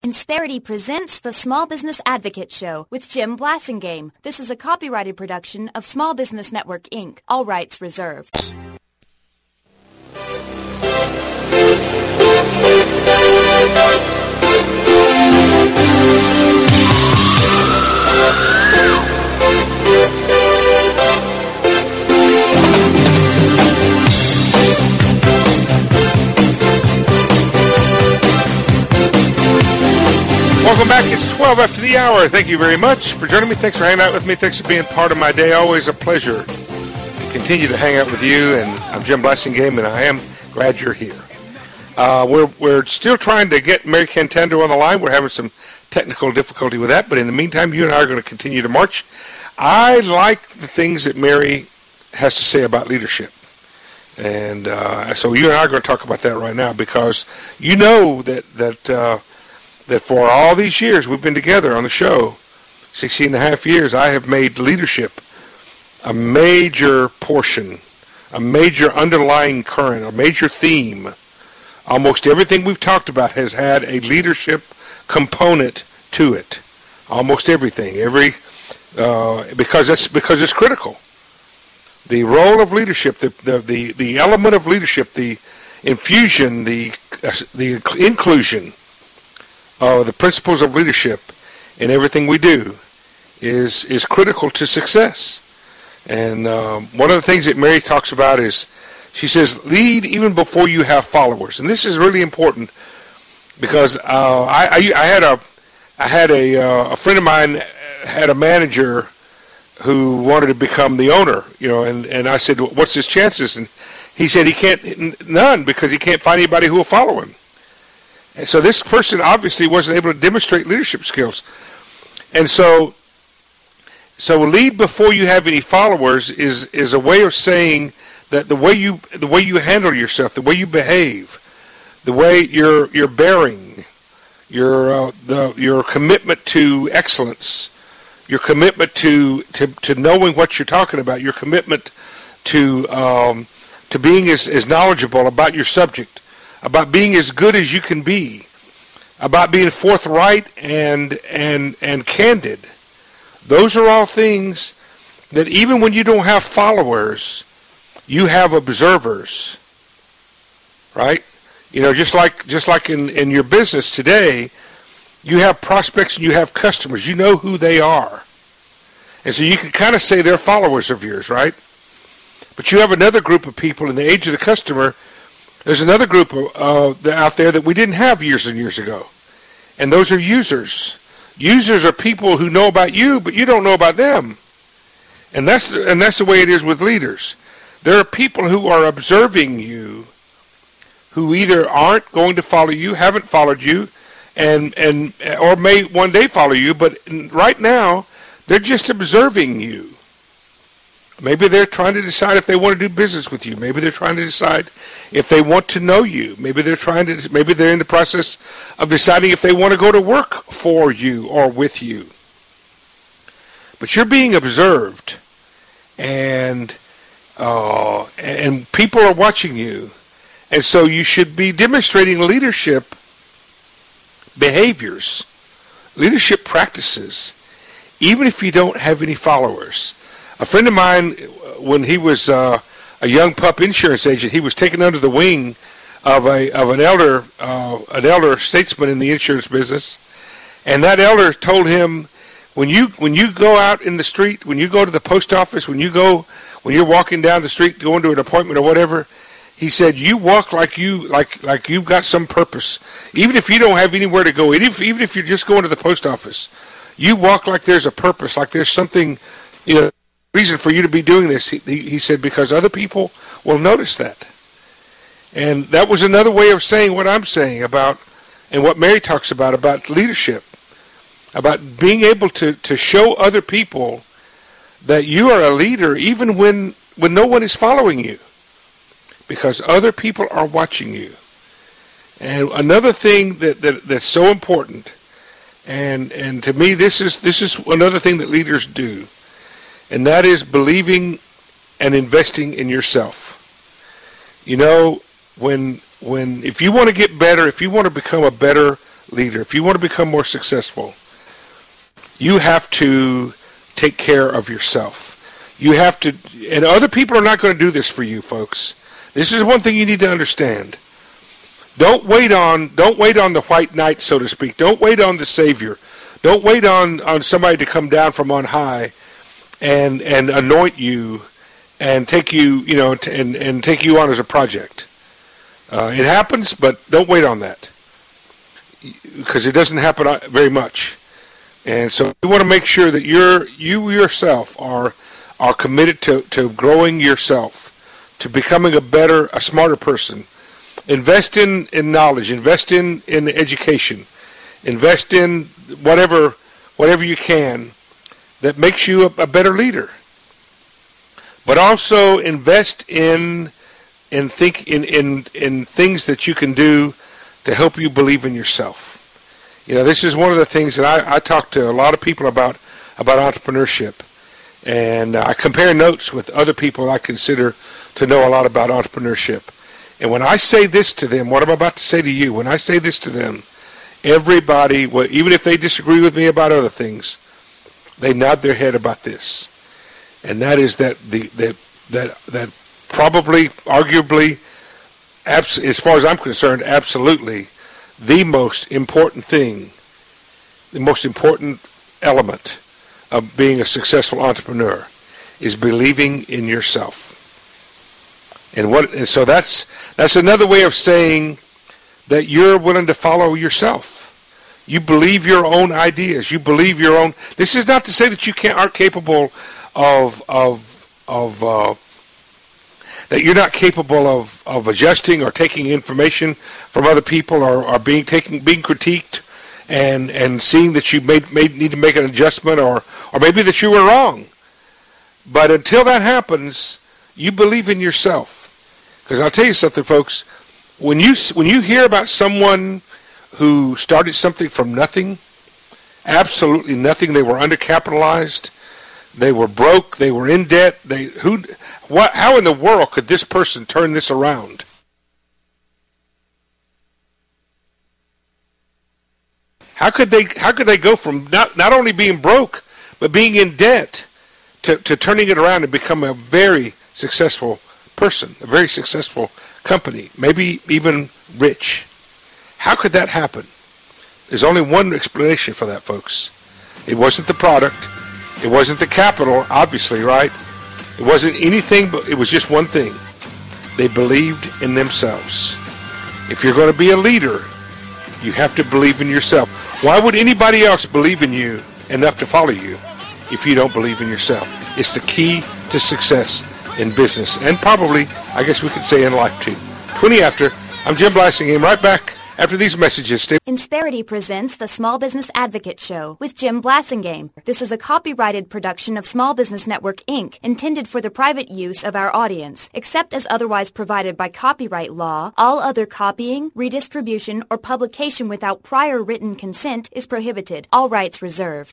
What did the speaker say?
Insperity presents the Small Business Advocate Show with Jim Blasingame. This is a copyrighted production of Small Business Network, Inc. All rights reserved. Welcome back. It's 12 after the hour. Thank you very much for joining me. Thanks for hanging out with me. Thanks for being part of my day. Always a pleasure to continue to hang out with you. And I'm Jim Blasingame, and I am glad you're here. We're still trying to get Mary Cantando on the line. We're having some technical difficulty with that. But in the meantime, you and I are going to continue to march. I like the things that Mary has to say about leadership. And so you and I are going to talk about that right now, because you know that for all these years we've been together on the show, 16 and a half years, I have made leadership a major portion, a major underlying current, a major theme. Almost everything we've talked about has had a leadership component to it. Almost everything, because it's critical. The role of leadership, the element of leadership, the infusion, the inclusion the principles of leadership in everything we do is critical to success. And one of the things that Mary talks about is, she says, lead even before you have followers. And this is really important, because I had a friend of mine had a manager who wanted to become the owner, and I said, what's his chances? And he said none, because he can't find anybody who will follow him. And so this person obviously wasn't able to demonstrate leadership skills. And so lead before you have any followers is a way of saying that the way you handle yourself, the way you behave, the way you're bearing, your commitment to excellence, your commitment to knowing what you're talking about, your commitment to being as knowledgeable about your subject, about being as good as you can be, about being forthright and candid. Those are all things that even when you don't have followers, you have observers, right? Just like in your business today, you have prospects and you have customers. You know who they are. And so you can kind of say they're followers of yours, right? But you have another group of people in the age of the customer. There's another group out there that we didn't have years and years ago, and those are users. Users are people who know about you, but you don't know about them, and that's the way it is with leaders. There are people who are observing you, who either aren't going to follow you, haven't followed you, or may one day follow you, but right now they're just observing you. Maybe they're trying to decide if they want to do business with you. Maybe they're trying to decide if they want to know you. Maybe they're in the process of deciding if they want to go to work for you or with you. But you're being observed, and people are watching you. And so you should be demonstrating leadership behaviors, leadership practices, even if you don't have any followers. A friend of mine, when he was a young pup insurance agent, he was taken under the wing of an elder statesman in the insurance business, and that elder told him, when you go out in the street, when you go to the post office, when you're walking down the street going to an appointment or whatever, he said, you walk like you've got some purpose, even if you don't have anywhere to go, even if you're just going to the post office, you walk like there's a purpose, like there's something, reason for you to be doing this. He said, because other people will notice that. And that was another way of saying what I'm saying about, and what Mary talks about leadership, about being able to show other people that you are a leader even when no one is following you, because other people are watching you. And another thing that's so important, and to me this is another thing that leaders do, and that is believing and investing in yourself. If you want to get better, if you want to become a better leader, if you want to become more successful, you have to take care of yourself. You have to, and other people are not going to do this for you, folks. This is one thing you need to understand. Don't wait on the white knight, so to speak. Don't wait on the Savior. Don't wait on somebody to come down from on high and anoint you and take you, and take you on as a project. It happens, but don't wait on that, because it doesn't happen very much. And so you want to make sure that you yourself are committed to growing yourself, to becoming a smarter person. Invest in knowledge. Invest in education. Invest in whatever you can that makes you a better leader. But also invest in things that you can do to help you believe in yourself. This is one of the things that I talk to a lot of people about entrepreneurship, and I compare notes with other people I consider to know a lot about entrepreneurship. And when I say this to them, what I'm about to say to you, when I say this to them, everybody, even if they disagree with me about other things, they nod their head about this, and that is that that probably, arguably, as far as I'm concerned, absolutely, the most important thing, the most important element of being a successful entrepreneur is believing in yourself. And so that's another way of saying that you're willing to follow yourself. You believe your own ideas. You believe your own. This is not to say that you aren't capable of that you're not capable of adjusting or taking information from other people, or being critiqued and seeing that you need to make an adjustment, or maybe that you were wrong. But until that happens, you believe in yourself. Because I'll tell you something, folks, when you hear about someone who started something from nothing, absolutely nothing, they were undercapitalized, they were broke, they were in debt, how in the world could this person turn this around? How could they go from not only being broke, but being in debt to turning it around and become a very successful person, a very successful company, maybe even rich? How could that happen? There's only one explanation for that, folks. It wasn't the product. It wasn't the capital, obviously, right? It wasn't anything, but it was just one thing. They believed in themselves. If you're going to be a leader, you have to believe in yourself. Why would anybody else believe in you enough to follow you if you don't believe in yourself? It's the key to success in business, and probably, I guess we could say, in life too. 20 after, I'm Jim Blasingame, right back after these messages. Insperity presents the Small Business Advocate Show with Jim Blasingame. This is a copyrighted production of Small Business Network, Inc., intended for the private use of our audience. Except as otherwise provided by copyright law, all other copying, redistribution, or publication without prior written consent is prohibited. All rights reserved.